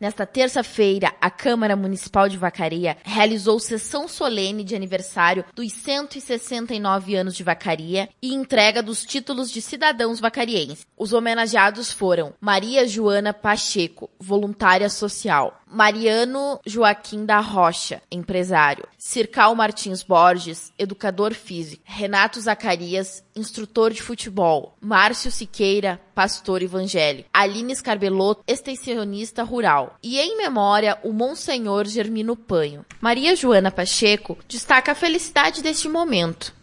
Nesta terça-feira, a Câmara Municipal de Vacaria realizou sessão solene de aniversário dos 169 anos de Vacaria e entrega dos títulos de cidadãos vacarienses. Os homenageados foram Maria Joana Pacheco, voluntária social, Mariano Joaquim da Rocha, empresário, Circal Martins Borges, educador físico, Renato Zacarias, instrutor de futebol, Márcio Siqueira, pastor evangélico, Aline Scarbellotto, extensionista rural, e em memória o Monsenhor Germino Panho. Maria Joana Pacheco destaca a felicidade deste momento.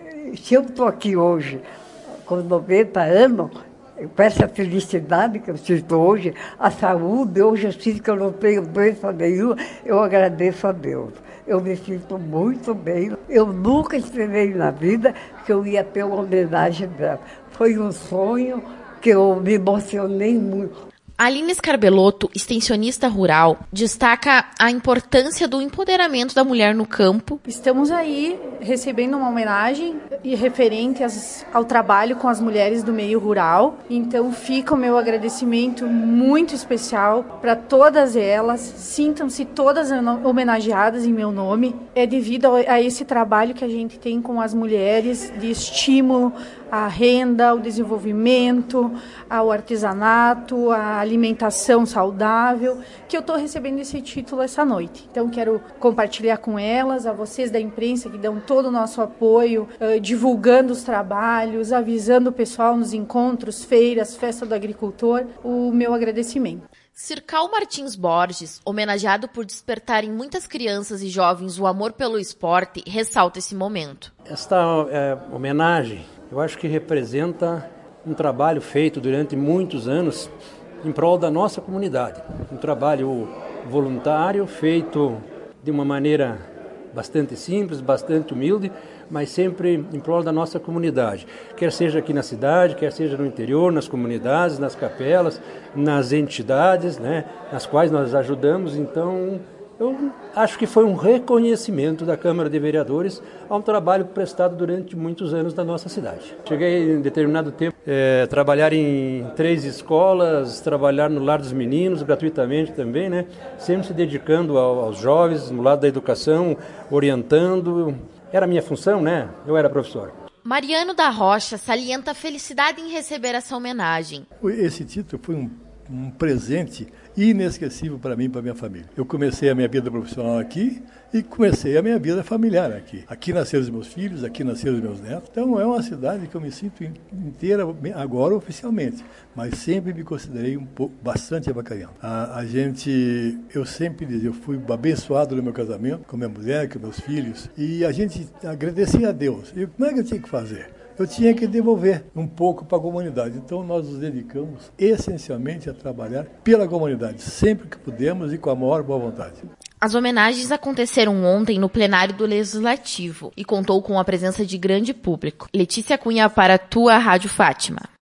Se eu estou aqui hoje com 90 anos, com essa felicidade que eu sinto hoje, a saúde, hoje eu sinto que eu não tenho doença nenhuma, eu agradeço a Deus. Eu me sinto muito bem. Eu nunca esperei na vida que eu ia ter uma homenagem dela. Foi um sonho que eu me emocionei muito. Aline Scarbellotto, extensionista rural, destaca a importância do empoderamento da mulher no campo. Estamos aí recebendo uma homenagem referente ao trabalho com as mulheres do meio rural. Então fica o meu agradecimento muito especial para todas elas. Sintam-se todas homenageadas em meu nome. É devido a esse trabalho que a gente tem com as mulheres de estímulo à renda, ao desenvolvimento, ao artesanato, à alimentação saudável, que eu estou recebendo esse título essa noite. Então quero compartilhar com elas, a vocês da imprensa que dão todo o nosso apoio, divulgando os trabalhos, avisando o pessoal nos encontros, feiras, festa do agricultor, o meu agradecimento. Circal Martins Borges, homenageado por despertar em muitas crianças e jovens o amor pelo esporte, ressalta esse momento. Esta homenagem, eu acho que representa um trabalho feito durante muitos anos em prol da nossa comunidade. Um trabalho voluntário, feito de uma maneira bastante simples, bastante humilde, mas sempre em prol da nossa comunidade. Quer seja aqui na cidade, quer seja no interior, nas comunidades, nas capelas, nas entidades, né, nas quais nós ajudamos. Então, eu acho que foi um reconhecimento da Câmara de Vereadores a um trabalho prestado durante muitos anos na nossa cidade. Cheguei em determinado tempo a trabalhar em 3 escolas, trabalhar no Lar dos Meninos, gratuitamente também, né? Sempre se dedicando aos jovens, no lado da educação, orientando. Era a minha função, né? Eu era professor. Mariano da Rocha salienta a felicidade em receber essa homenagem. Esse título foi um presente inesquecível para mim e para minha família. Eu comecei a minha vida profissional aqui e comecei a minha vida familiar aqui. Aqui nasceram os meus filhos, aqui nasceram os meus netos. Então é uma cidade que eu me sinto inteira agora oficialmente, mas sempre me considerei bastante avacariano. Eu sempre dizia, eu fui abençoado no meu casamento, com minha mulher, com meus filhos, e a gente agradecia a Deus. E como é que eu tinha que fazer? Eu tinha que devolver um pouco para a comunidade. Então, nós nos dedicamos essencialmente a trabalhar pela comunidade, sempre que pudemos e com a maior boa vontade. As homenagens aconteceram ontem no plenário do Legislativo e contou com a presença de grande público. Letícia Cunha para a tua Rádio Fátima.